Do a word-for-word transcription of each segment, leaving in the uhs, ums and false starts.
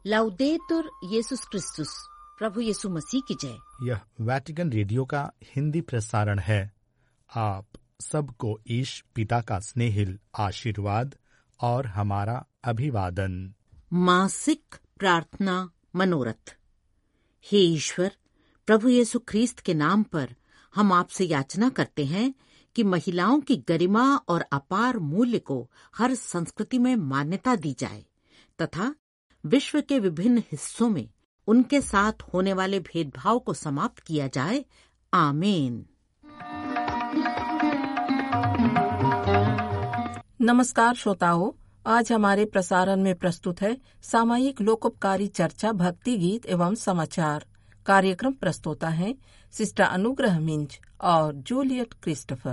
लाउदेतुर येसुस क्रिस्तुस, प्रभु यीशु मसीह की जय। यह वैटिकन रेडियो का हिंदी प्रसारण है। आप सबको ईश पिता का स्नेहिल आशीर्वाद और हमारा अभिवादन। मासिक प्रार्थना मनोरथ। हे ईश्वर, प्रभु यीशु ख्रीस्त के नाम पर हम आपसे याचना करते हैं कि महिलाओं की गरिमा और अपार मूल्य को हर संस्कृति में मान्यता दी जाए तथा विश्व के विभिन्न हिस्सों में उनके साथ होने वाले भेदभाव को समाप्त किया जाए। आमीन। नमस्कार श्रोताओं, आज हमारे प्रसारण में प्रस्तुत है सामयिक लोकोपकारी चर्चा, भक्ति गीत एवं समाचार। कार्यक्रम प्रस्तोता है सिस्टर अनुग्रह मिंज और जूलियट क्रिस्टोफर।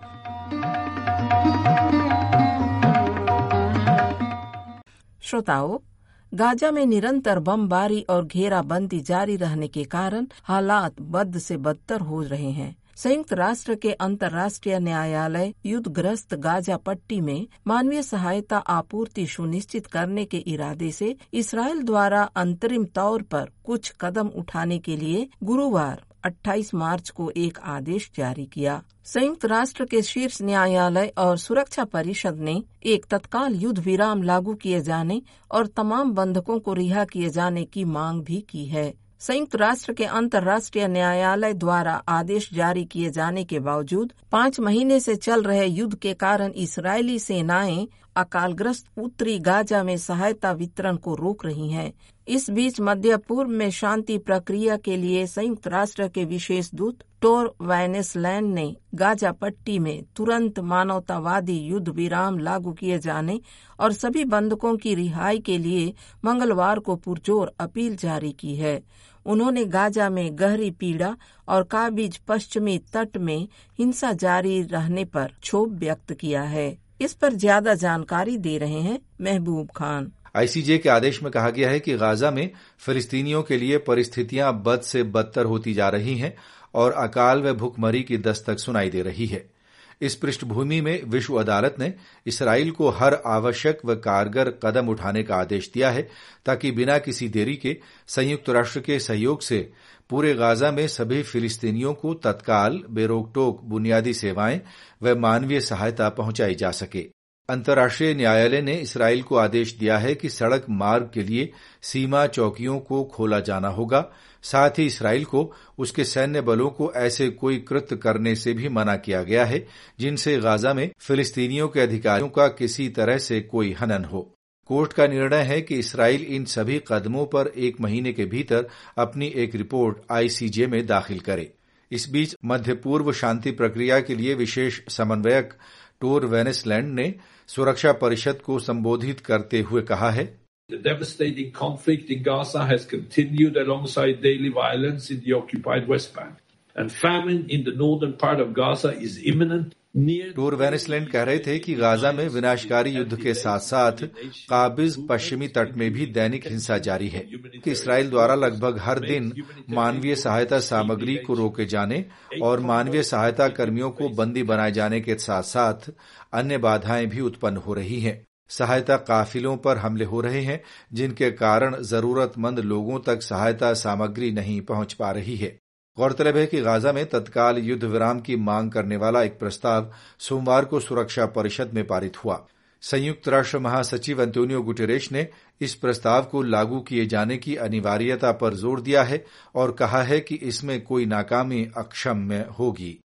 श्रोताओं, गाजा में निरंतर बमबारी और घेराबंदी जारी रहने के कारण हालात बद से बदतर हो रहे हैं। संयुक्त राष्ट्र के अंतर्राष्ट्रीय न्यायालय युद्धग्रस्त गाजा पट्टी में मानवीय सहायता आपूर्ति सुनिश्चित करने के इरादे से इसराइल द्वारा अंतरिम तौर पर कुछ कदम उठाने के लिए गुरुवार अट्ठाईस मार्च को एक आदेश जारी किया। संयुक्त राष्ट्र के शीर्ष न्यायालय और सुरक्षा परिषद ने एक तत्काल युद्ध विराम लागू किए जाने और तमाम बंधकों को रिहा किए जाने की मांग भी की है। संयुक्त राष्ट्र के अंतर्राष्ट्रीय न्यायालय द्वारा आदेश जारी किए जाने के बावजूद पाँच महीने से चल रहे युद्ध के कारण इस्राएली सेनाएं अकालग्रस्त उत्तरी गाजा में सहायता वितरण को रोक रही हैं। इस बीच मध्य पूर्व में शांति प्रक्रिया के लिए संयुक्त राष्ट्र के विशेष दूत टोर वैनेसलैंड ने गाजा पट्टी में तुरंत मानवतावादी युद्ध विराम लागू किए जाने और सभी बंधकों की रिहाई के लिए मंगलवार को पुरजोर अपील जारी की है। उन्होंने गाजा में गहरी पीड़ा और काबिज पश्चिमी तट में हिंसा जारी रहने पर क्षोभ व्यक्त किया है। इस पर ज्यादा जानकारी दे रहे हैं महबूब खान। आईसीजे के आदेश में कहा गया है कि गाजा में फिलिस्तीनियों के लिए परिस्थितियां बद से बदतर होती जा रही हैं और अकाल व भुखमरी की दस्तक सुनाई दे रही है। इस पृष्ठभूमि में विश्व अदालत ने इसराइल को हर आवश्यक व कारगर कदम उठाने का आदेश दिया है ताकि बिना किसी देरी के संयुक्त राष्ट्र के सहयोग से पूरे गाजा में सभी फिलिस्तीनियों को तत्काल बेरोक-टोक बुनियादी सेवाएं व मानवीय सहायता पहुंचाई जा सके। अंतर्राष्ट्रीय न्यायालय ने इसराइल को आदेश दिया है कि सड़क मार्ग के लिए सीमा चौकियों को खोला जाना होगा। साथ ही इसराइल को उसके सैन्य बलों को ऐसे कोई कृत्य करने से भी मना किया गया है जिनसे गाजा में फिलिस्तीनियों के अधिकारों का किसी तरह से कोई हनन हो। कोर्ट का निर्णय है कि इसराइल इन सभी कदमों पर एक महीने के भीतर अपनी एक रिपोर्ट आईसीजे में दाखिल करे। इस बीच मध्य पूर्व शांति प्रक्रिया के लिए विशेष समन्वयक टोर वेनेसलैंड ने सुरक्षा परिषद को संबोधित करते हुए कहा है, The devastating conflict in Gaza has continued alongside daily violence in the occupied West Bank, and famine in the northern part of Gaza is imminent. Tor Wennesland कह रहे थे कि गाजा में विनाशकारी युद्ध के साथ साथ काबिज पश्चिमी तट में भी दैनिक हिंसा जारी है कि इसराइल द्वारा लगभग हर दिन मानवीय सहायता सामग्री को रोके जाने और मानवीय सहायता कर्मियों को बंदी बनाए जाने के साथ साथ अन्य बाधाएं भी उत्पन्न हो रही हैं। सहायता काफिलों पर हमले हो रहे हैं जिनके कारण जरूरतमंद लोगों तक सहायता सामग्री नहीं पहुंच पा रही है। गौरतलब है कि गाजा में तत्काल युद्ध विराम की मांग करने वाला एक प्रस्ताव सोमवार को सुरक्षा परिषद में पारित हुआ। संयुक्त राष्ट्र महासचिव अंतोनियो गुटेरेश ने इस प्रस्ताव को लागू किए जाने की अनिवार्यता पर जोर दिया है और कहा है कि इसमें कोई नाकामी अक्षम्य होगी।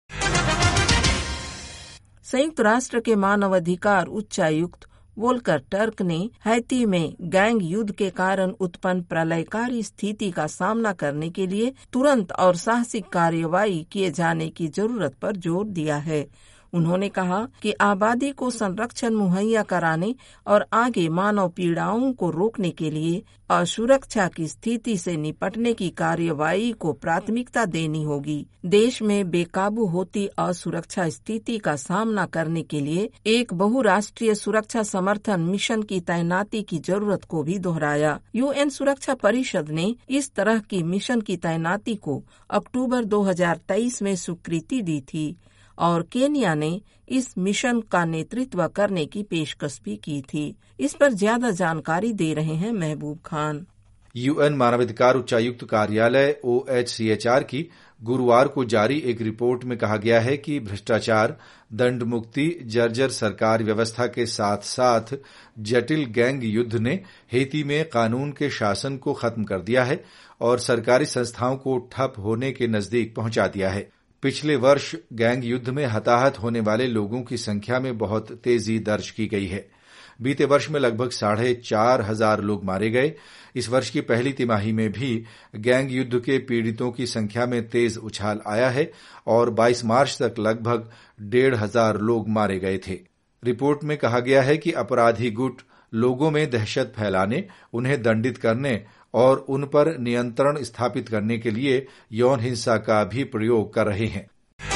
संयुक्त राष्ट्र के मानवाधिकार उच्चायुक्त वोल्कर टर्क ने हैती में गैंग युद्ध के कारण उत्पन्न प्रलयकारी स्थिति का सामना करने के लिए तुरंत और साहसिक कार्रवाई किए जाने की जरूरत पर जोर दिया है। उन्होंने कहा कि आबादी को संरक्षण मुहैया कराने और आगे मानव पीड़ाओं को रोकने के लिए और सुरक्षा की स्थिति से निपटने की कार्रवाई को प्राथमिकता देनी होगी। देश में बेकाबू होती असुरक्षा स्थिति का सामना करने के लिए एक बहुराष्ट्रीय सुरक्षा समर्थन मिशन की तैनाती की जरूरत को भी दोहराया। यूएन सुरक्षा परिषद ने इस तरह की मिशन की तैनाती को अक्टूबर दो हज़ार तेईस में स्वीकृति दी थी और केन्या ने इस मिशन का नेतृत्व करने की पेशकश भी की थी। इस पर ज्यादा जानकारी दे रहे हैं महबूब खान। यूएन मानवाधिकार उच्चायुक्त कार्यालय O H C H R की गुरुवार को जारी एक रिपोर्ट में कहा गया है कि भ्रष्टाचार, दंड मुक्ति, जर्जर सरकार व्यवस्था के साथ साथ जटिल गैंग युद्ध ने हेती में कानून के शासन को खत्म कर दिया है और सरकारी संस्थाओं को ठप होने के नजदीक पहुंचा दिया है। पिछले वर्ष गैंग युद्ध में हताहत होने वाले लोगों की संख्या में बहुत तेजी दर्ज की गई है। बीते वर्ष में लगभग साढ़े चार हजार लोग मारे गए। इस वर्ष की पहली तिमाही में भी गैंग युद्ध के पीड़ितों की संख्या में तेज उछाल आया है और बाईस मार्च तक लगभग डेढ़ हजार लोग मारे गए थे। रिपोर्ट में कहा गया है कि अपराधी गुट लोगों में दहशत फैलाने, उन्हें दंडित करने और उन पर नियंत्रण स्थापित करने के लिए यौन हिंसा का भी प्रयोग कर रहे हैं।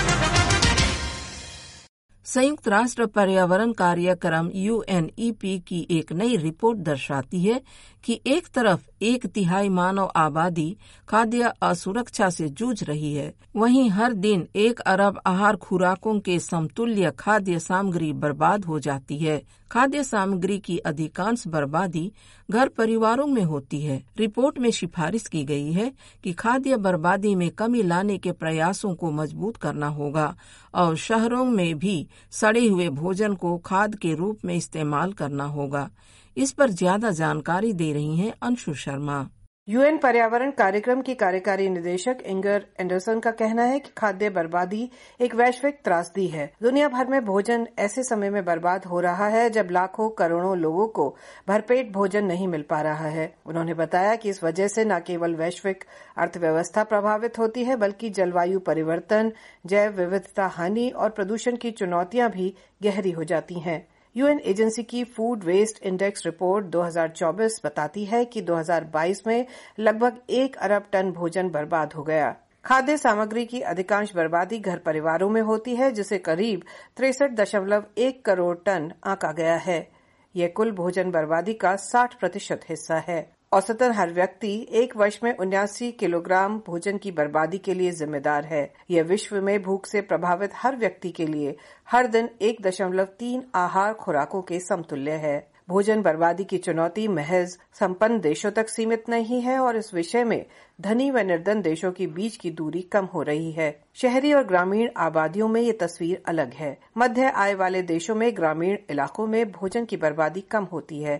संयुक्त राष्ट्र पर्यावरण कार्यक्रम यू एन ई पी की एक नई रिपोर्ट दर्शाती है कि एक तरफ एक तिहाई मानव आबादी खाद्य असुरक्षा से जूझ रही है, वहीं हर दिन एक अरब आहार खुराकों के समतुल्य खाद्य सामग्री बर्बाद हो जाती है। खाद्य सामग्री की अधिकांश बर्बादी घर परिवारों में होती है। रिपोर्ट में सिफारिश की गई है कि खाद्य बर्बादी में कमी लाने के प्रयासों को मजबूत करना होगा और शहरों में भी सड़े हुए भोजन को खाद के रूप में इस्तेमाल करना होगा। इस पर ज्यादा जानकारी दे रही हैं अंशु शर्मा। यूएन पर्यावरण कार्यक्रम की कार्यकारी निदेशक इंगर एंडरसन का कहना है कि खाद्य बर्बादी एक वैश्विक त्रासदी है। दुनिया भर में भोजन ऐसे समय में बर्बाद हो रहा है जब लाखों करोड़ों लोगों को भरपेट भोजन नहीं मिल पा रहा है। उन्होंने बताया कि इस वजह से न केवल वैश्विक अर्थव्यवस्था प्रभावित होती है, बल्कि जलवायु परिवर्तन, जैव विविधता हानि और प्रदूषण की चुनौतियां भी गहरी हो जाती हैं। यूएन एजेंसी की फूड वेस्ट इंडेक्स रिपोर्ट दो हज़ार चौबीस बताती है कि दो हज़ार बाईस में लगभग एक अरब टन भोजन बर्बाद हो गया। खाद्य सामग्री की अधिकांश बर्बादी घर परिवारों में होती है, जिसे करीब तिरसठ दशमलव एक करोड़ टन आंका गया है। यह कुल भोजन बर्बादी का साठ प्रतिशत हिस्सा है। औसतन हर व्यक्ति एक वर्ष में उन्यासी किलोग्राम भोजन की बर्बादी के लिए जिम्मेदार है। यह विश्व में भूख से प्रभावित हर व्यक्ति के लिए हर दिन एक दशमलव तीन आहार खुराकों के समतुल्य है। भोजन बर्बादी की चुनौती महज संपन्न देशों तक सीमित नहीं है और इस विषय में धनी व निर्धन देशों के बीच की दूरी कम हो रही है। शहरी और ग्रामीण आबादियों में ये तस्वीर अलग है। मध्य आय वाले देशों में ग्रामीण इलाकों में भोजन की बर्बादी कम होती है।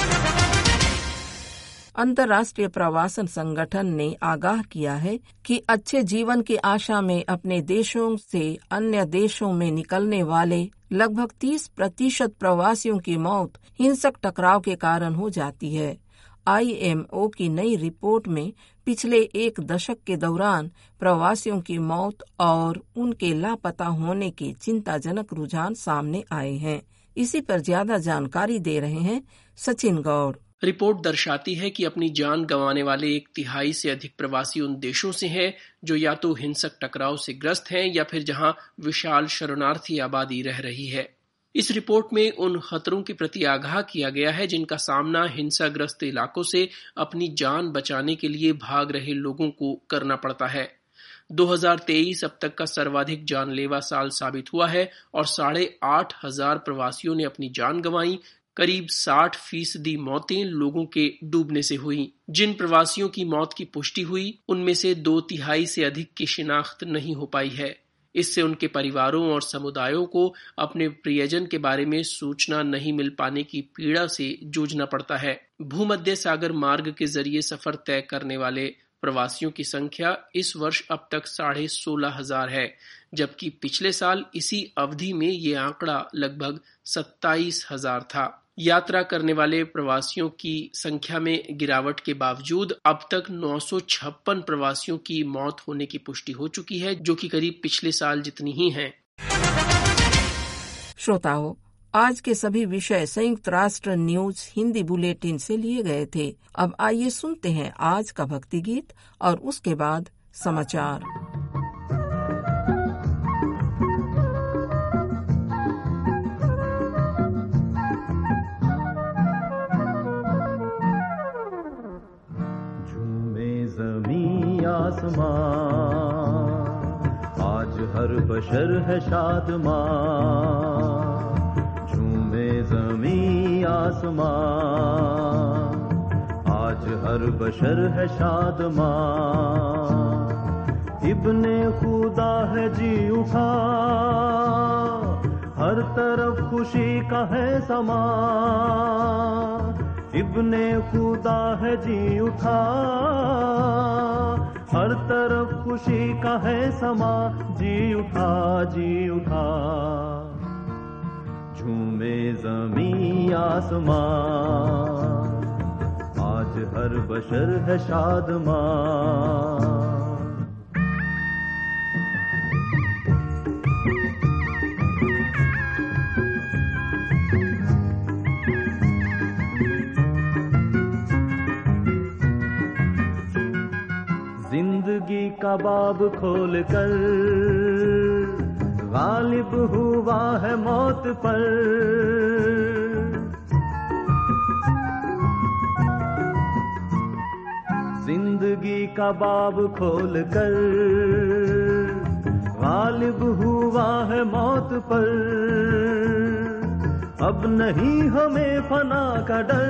अंतर्राष्ट्रीय प्रवासन संगठन ने आगाह किया है कि अच्छे जीवन की आशा में अपने देशों से अन्य देशों में निकलने वाले लगभग तीस प्रतिशत प्रवासियों की मौत हिंसक टकराव के कारण हो जाती है। आई एम ओ की नई रिपोर्ट में पिछले एक दशक के दौरान प्रवासियों की मौत और उनके लापता होने के चिंताजनक रुझान सामने आए हैं। इसी पर ज्यादा जानकारी दे रहे हैं सचिन गौड़। रिपोर्ट दर्शाती है कि अपनी जान गंवाने वाले एक तिहाई से अधिक प्रवासी उन देशों से हैं जो या तो हिंसक टकराव से ग्रस्त हैं या फिर जहां विशाल शरणार्थी आबादी रह रही है। इस रिपोर्ट में उन खतरों के प्रति आगाह किया गया है जिनका सामना हिंसाग्रस्त इलाकों से अपनी जान बचाने के लिए भाग रहे लोगों को करना पड़ता है। दो हज़ार तेईस अब तक का सर्वाधिक जानलेवा साल साबित हुआ है और साढ़े आठ हजार प्रवासियों ने अपनी जान गंवाई। करीब साठ फीसदी मौतें लोगों के डूबने से हुई। जिन प्रवासियों की मौत की पुष्टि हुई उनमें से दो तिहाई से अधिक की शिनाख्त नहीं हो पाई है। इससे उनके परिवारों और समुदायों को अपने प्रियजन के बारे में सूचना नहीं मिल पाने की पीड़ा से जूझना पड़ता है। भूमध्य सागर मार्ग के जरिए सफर तय करने वाले प्रवासियों की संख्या इस वर्ष अब तक साढ़े सोलह हजार है, जबकि पिछले साल इसी अवधि में ये आंकड़ा लगभग सत्ताईस हजार था। यात्रा करने वाले प्रवासियों की संख्या में गिरावट के बावजूद अब तक नौ सौ छप्पन प्रवासियों की मौत होने की पुष्टि हो चुकी है, जो कि करीब पिछले साल जितनी ही है। श्रोताओं, आज के सभी विषय संयुक्त राष्ट्र न्यूज हिंदी बुलेटिन से लिए गए थे। अब आइए सुनते हैं आज का भक्ति गीत और उसके बाद समाचार। आज हर बशर है शादमां, झूमे ज़मीं आसमां। आज आज हर बशर है शादमां, इब्ने खुदा है जी उठा, हर तरफ खुशी का है समा, इब्ने खुदा है जी उठा, हर तरफ खुशी का है समा, जी उठा जी उठा, झूमे ज़मीं आसमां, आज हर बशर है शादमां। जिंदगी का बाब खोल कर गालिब हुआ है मौत पर, जिंदगी का बाब खोल कर गालिब हुआ है मौत पर, अब नहीं हमें फना का डर,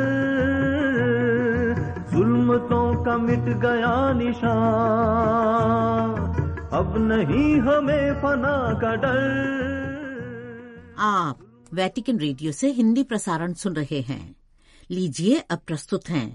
जुल्मतों का मिट गया निशान, अब नहीं हमें फना का डर। आप वेटिकन रेडियो से हिंदी प्रसारण सुन रहे हैं। लीजिए अब प्रस्तुत हैं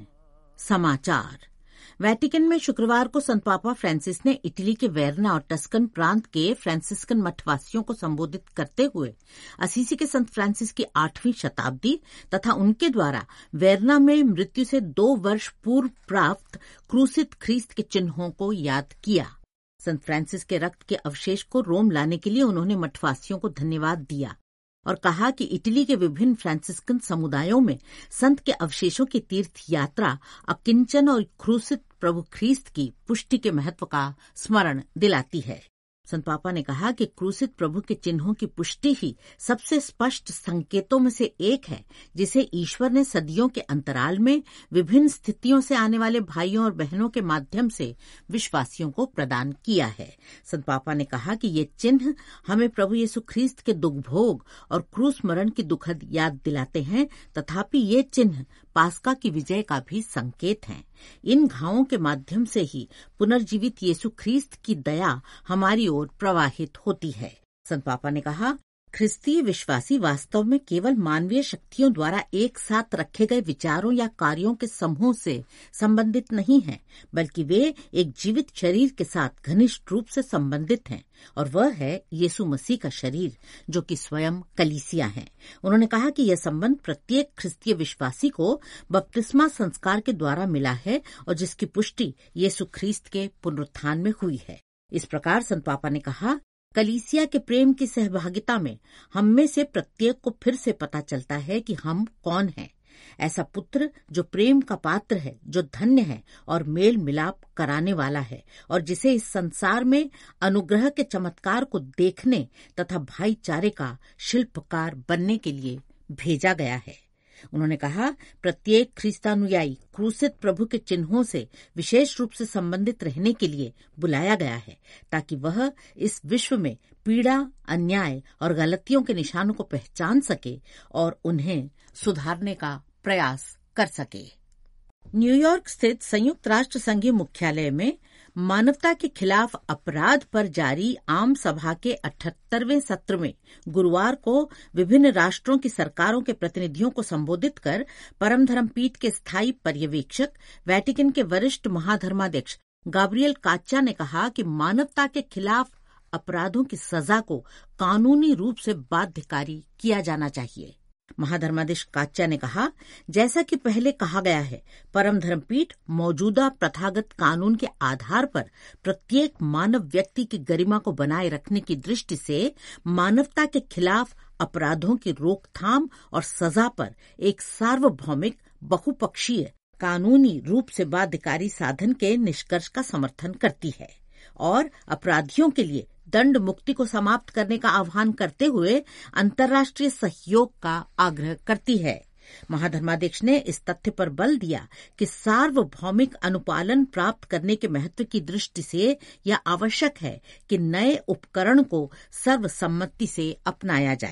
समाचार। वेटिकन में शुक्रवार को संत पापा फ्रांसिस ने इटली के वेरना और टस्कन प्रांत के फ्रांसिस्कन मठवासियों को संबोधित करते हुए असीसी के संत फ्रांसिस की आठवीं शताब्दी तथा उनके द्वारा वेरना में मृत्यु से दो वर्ष पूर्व प्राप्त क्रूसित ख्रीस्त के चिन्हों को याद किया। संत फ्रांसिस के रक्त के अवशेष को रोम लाने के लिए उन्होंने मठवासियों को धन्यवाद दिया और कहा कि इटली के विभिन्न फ्रांसिस्कन समुदायों में संत के अवशेषों की तीर्थ यात्रा अकिंचन और क्रूसित प्रभु ख्रीस्त की पुष्टि के महत्व का स्मरण दिलाती है। संत पापा ने कहा कि क्रूसित प्रभु के चिन्हों की पुष्टि ही सबसे स्पष्ट संकेतों में से एक है जिसे ईश्वर ने सदियों के अंतराल में विभिन्न स्थितियों से आने वाले भाइयों और बहनों के माध्यम से विश्वासियों को प्रदान किया है। संत पापा ने कहा कि ये चिन्ह हमें प्रभु यीशु ख्रीस्त के दुख भोग और क्रूस मरण की दुखद याद दिलाते हैं, तथापि ये चिन्ह पास्का की विजय का भी संकेत हैं। इन घावों के माध्यम से ही पुनर्जीवित यीशु ख्रीस्त की दया हमारी ओर प्रवाहित होती है। संत पापा ने कहा, ख्रिस्तीय विश्वासी वास्तव में केवल मानवीय शक्तियों द्वारा एक साथ रखे गए विचारों या कार्यों के समूह से संबंधित नहीं हैं, बल्कि वे एक जीवित शरीर के साथ घनिष्ठ रूप से संबंधित हैं, और वह है यीशु मसीह का शरीर जो कि स्वयं कलीसिया है। उन्होंने कहा कि यह संबंध प्रत्येक ख्रिस्तीय विश्वासी को बपतिस्मा संस्कार के द्वारा मिला है और जिसकी पुष्टि यीशु ख्रीस्त के पुनरुत्थान में हुई है। इस प्रकार संत पापा ने कहा, कलीसिया के प्रेम की सहभागिता में हम में से प्रत्येक को फिर से पता चलता है कि हम कौन हैं। ऐसा पुत्र जो प्रेम का पात्र है, जो धन्य है और मेल मिलाप कराने वाला है, और जिसे इस संसार में अनुग्रह के चमत्कार को देखने तथा भाईचारे का शिल्पकार बनने के लिए भेजा गया है। उन्होंने कहा, प्रत्येक ख्रिस्तानुयायी क्रूसित प्रभु के चिन्हों से विशेष रूप से संबंधित रहने के लिए बुलाया गया है, ताकि वह इस विश्व में पीड़ा, अन्याय और गलतियों के निशानों को पहचान सके और उन्हें सुधारने का प्रयास कर सके। न्यूयॉर्क स्थित संयुक्त राष्ट्र संघीय मुख्यालय में मानवता के खिलाफ अपराध पर जारी आम सभा के अठहत्तरवें सत्र में गुरुवार को विभिन्न राष्ट्रों की सरकारों के प्रतिनिधियों को संबोधित कर परम धर्म पीठ के स्थायी पर्यवेक्षक, वेटिकन के वरिष्ठ महाधर्माध्यक्ष गाब्रियल काच्चा ने कहा कि मानवता के खिलाफ अपराधों की सजा को कानूनी रूप से बाध्यकारी किया जाना चाहिए। महाधर्माधीश काच्चा ने कहा, जैसा कि पहले कहा गया है, परम धर्मपीठ मौजूदा प्रथागत कानून के आधार पर प्रत्येक मानव व्यक्ति की गरिमा को बनाए रखने की दृष्टि से मानवता के खिलाफ अपराधों की रोकथाम और सजा पर एक सार्वभौमिक बहुपक्षीय कानूनी रूप से बाध्यकारी साधन के निष्कर्ष का समर्थन करती है और अपराधियों के लिए दंड मुक्ति को समाप्त करने का आह्वान करते हुए अंतर्राष्ट्रीय सहयोग का आग्रह करती है। महाधर्माध्यक्ष ने इस तथ्य पर बल दिया कि सार्वभौमिक अनुपालन प्राप्त करने के महत्व की दृष्टि से यह आवश्यक है कि नए उपकरण को सर्वसम्मति से अपनाया जाए।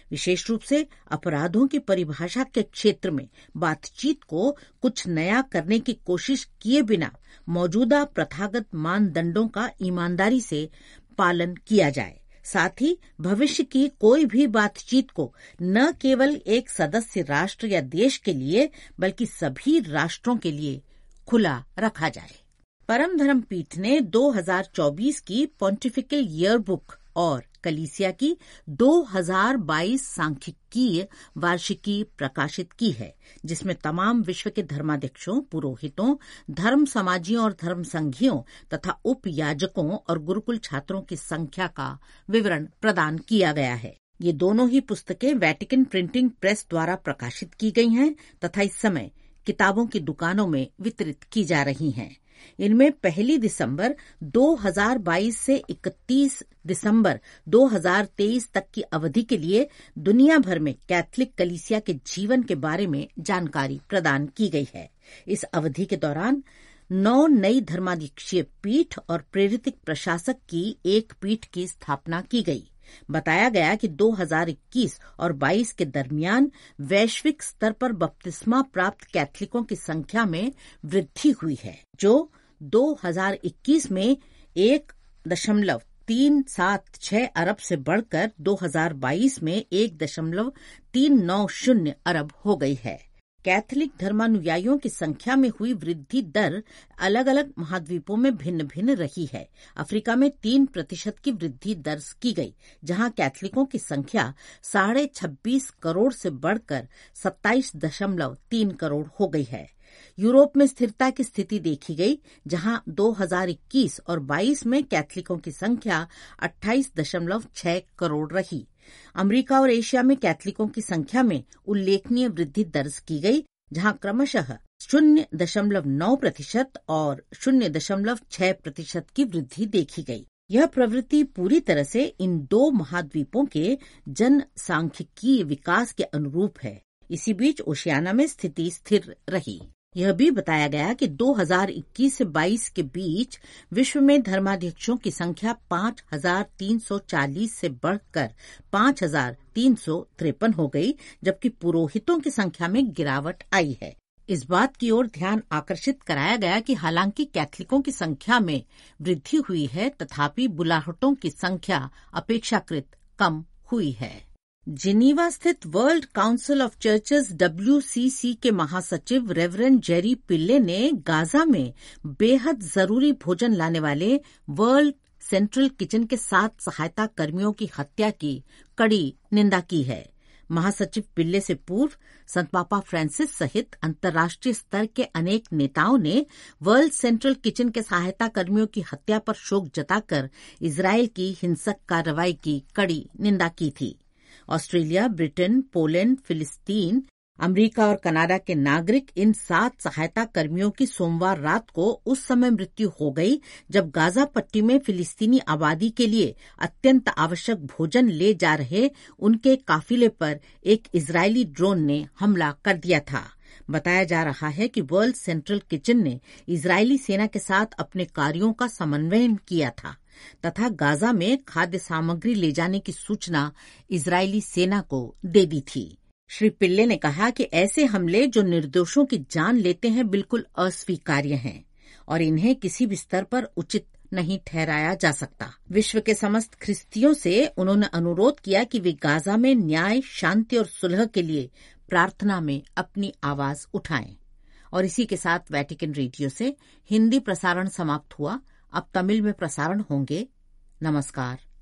विशेष रूप से अपराधों की परिभाषा के क्षेत्र में बातचीत को कुछ नया करने की कोशिश किए बिना मौजूदा प्रथागत मानदंडों का ईमानदारी से पालन किया जाए। साथ ही भविष्य की कोई भी बातचीत को न केवल एक सदस्य राष्ट्र या देश के लिए बल्कि सभी राष्ट्रों के लिए खुला रखा जाए। परम धर्म पीठ ने दो हज़ार चौबीस की पॉन्टिफिकल ईयरबुक और कलीसिया की दो हज़ार बाईस सांख्यिकीय वार्षिकी प्रकाशित की है, जिसमें तमाम विश्व के धर्माध्यक्षों, पुरोहितों, धर्म समाजियों और धर्म संघियों तथा उपयाजकों और गुरुकुल छात्रों की संख्या का विवरण प्रदान किया गया है। ये दोनों ही पुस्तकें वेटिकन प्रिंटिंग प्रेस द्वारा प्रकाशित की गई हैं तथा इस समय किताबों की दुकानों में वितरित की जा रही हैं। इनमें पहली दिसंबर दो हज़ार बाईस से इकतीस दिसंबर दो हज़ार तेईस तक की अवधि के लिए दुनिया भर में कैथोलिक कलीसिया के जीवन के बारे में जानकारी प्रदान की गई है। इस अवधि के दौरान नौ नई धर्माध्यक्षीय पीठ और प्रेरित प्रशासक की एक पीठ की स्थापना की गई। बताया गया कि दो हज़ार इक्कीस और बाईस के दरमियान वैश्विक स्तर पर बपतिस्मा प्राप्त कैथलिकों की संख्या में वृद्धि हुई है, जो दो हज़ार इक्कीस में एक दशमलव तीन सात छह अरब से बढ़कर दो हज़ार बाईस में एक दशमलव तीन नौ शून्य अरब हो गई है। कैथलिक धर्मानुयायियों की संख्या में हुई वृद्धि दर अलग अलग महाद्वीपों में भिन्न भिन्न रही है। अफ्रीका में तीन प्रतिशत की वृद्धि दर्ज की गई, जहां कैथलिकों की संख्या साढ़े छब्बीस करोड़ से बढ़कर सत्ताईस दशमलव तीन करोड़ हो गई है। यूरोप में स्थिरता की स्थिति देखी गई, जहां दो हज़ार इक्कीस और बाईस में कैथलिकों की संख्या अट्ठाईस दशमलव छह करोड़ रही। अमेरिका और एशिया में कैथलिकों की संख्या में उल्लेखनीय वृद्धि दर्ज की गई, जहां क्रमशः शून्य दशमलव नौ प्रतिशत और शून्य दशमलव छह प्रतिशत की वृद्धि देखी गई। यह प्रवृत्ति पूरी तरह से इन दो महाद्वीपों के जनसांख्यिकीय विकास के अनुरूप है। इसी बीच ओशियाना में स्थिति स्थिर रही। यह भी बताया गया कि दो हज़ार इक्कीस से बाईस के बीच विश्व में धर्माध्यक्षों की संख्या पाँच हज़ार तीन सौ चालीस से बढ़कर पाँच हज़ार तीन सौ तिरपन हो गई, जबकि पुरोहितों की संख्या में गिरावट आई है। इस बात की ओर ध्यान आकर्षित कराया गया कि हालांकि कैथलिकों की संख्या में वृद्धि हुई है, तथापि बुलाहटों की संख्या अपेक्षाकृत कम हुई है। जिनीवा स्थित world council of churches W C C के महासचिव रेवरेंड जेरी पिल्ले ने गाजा में बेहद जरूरी भोजन लाने वाले वर्ल्ड सेंट्रल किचन के सात सहायता कर्मियों की हत्या की कड़ी निंदा की है। महासचिव पिल्ले से पूर्व संत पापा फ्रांसिस सहित अंतर्राष्ट्रीय स्तर के अनेक नेताओं ने वर्ल्ड सेंट्रल किचन के सहायता कर्मियों की हत्या पर शोक जताकर इजरायल की हिंसक कार्रवाई की कड़ी निंदा की थी। ऑस्ट्रेलिया, ब्रिटेन, पोलैंड, फिलिस्तीन, अमेरिका और कनाडा के नागरिक इन सात सहायता कर्मियों की सोमवार रात को उस समय मृत्यु हो गई जब गाजा पट्टी में फिलिस्तीनी आबादी के लिए अत्यंत आवश्यक भोजन ले जा रहे उनके काफिले पर एक इजरायली ड्रोन ने हमला कर दिया था। बताया जा रहा है कि वर्ल्ड सेंट्रल किचन ने इजरायली सेना के साथ अपने कार्यों का समन्वय किया था तथा गाजा में खाद्य सामग्री ले जाने की सूचना इजरायली सेना को दे दी थी। श्री पिल्ले ने कहा कि ऐसे हमले जो निर्दोषों की जान लेते हैं बिल्कुल अस्वीकार्य हैं और इन्हें किसी भी स्तर पर उचित नहीं ठहराया जा सकता। विश्व के समस्त ख्रिस्तियों से उन्होंने अनुरोध किया कि वे गाजा में न्याय, शांति और सुलह के लिए प्रार्थना में अपनी आवाज उठाएं। और इसी के साथ वेटिकन रेडियो से हिंदी प्रसारण समाप्त हुआ। अब तमिल में प्रसारण होंगे। नमस्कार।